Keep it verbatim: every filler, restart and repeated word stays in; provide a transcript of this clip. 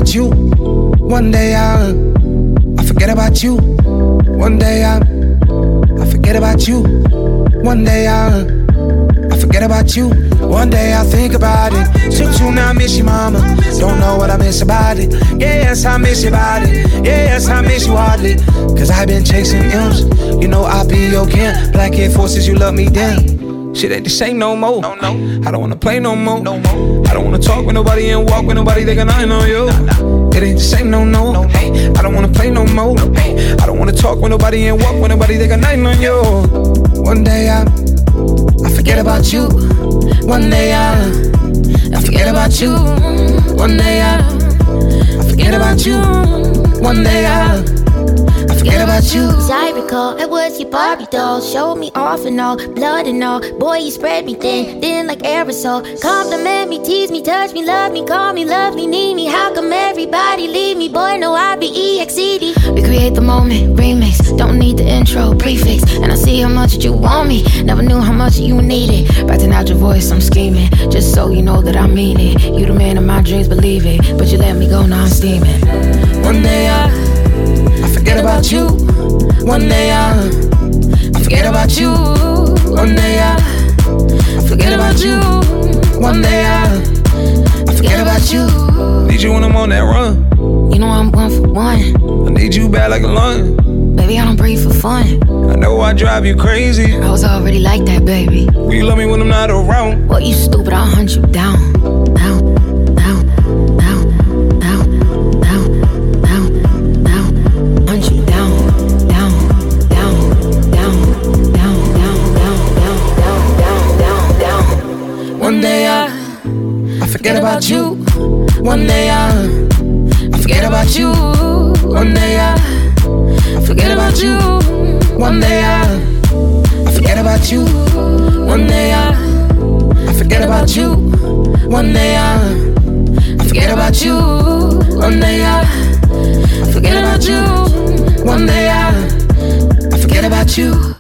about you. One day I, I forget about you. One day I, I forget about you. One day I, I forget about you. One day I think about it. Too soon I miss you, mama. Don't know what I miss about it. Yes, I miss you about it. Yes, I miss you hardly. Cause I've been chasing M's. You know I'll be your kin. Black Air Forces, you love me then. Shit ain't the same no more. No, no. I don't wanna play no more. No more. I don't wanna talk with nobody and walk with nobody. They got nothing on you. Nah, nah. It ain't the same no, no. no. Hey, I don't wanna play no more. No. Hey, I don't wanna talk with nobody and walk with nobody. They got nothing on you. One day I, I forget about you. One day I, I forget about you. One day I, I forget about you. One day I, I forget about you. As I recall, I was your Barbie doll. Showed me off and all, blood and all. Boy, you spread me thin, thin like aerosol. Compliment me, tease me, touch me, love me, call me, love me, need me. How come everybody leave me? Boy, no, I be E X E D. Recreate the moment, remix. Don't need the intro, prefix. And I see how much you want me. Never knew how much you needed. Writing out your voice, I'm scheming. Just so you know that I mean it. You the man of my dreams, believe it. But you let me go, now I'm steaming. One day I, I forget about you. One day I, I forget about you. One day I, I forget about you. One day I, I forget about you. Need you when I'm on that run. You know I'm one for one. I need you bad like a lung. Baby, I don't breathe for fun. I know I drive you crazy. I was already like that, baby. Will you love me when I'm not around? Well, you stupid, I'll hunt you down. Down, down, down, down, down, down, down. Hunt you down, down, down, down, down, down, down, down, down, down, down. One day I, I forget about you. One day I, I forget about you. One day I, I forget about you. One day I, I forget about you. One day I, I forget about you. One day I, I forget about you. One day I, I forget about you. One day I, I forget about you.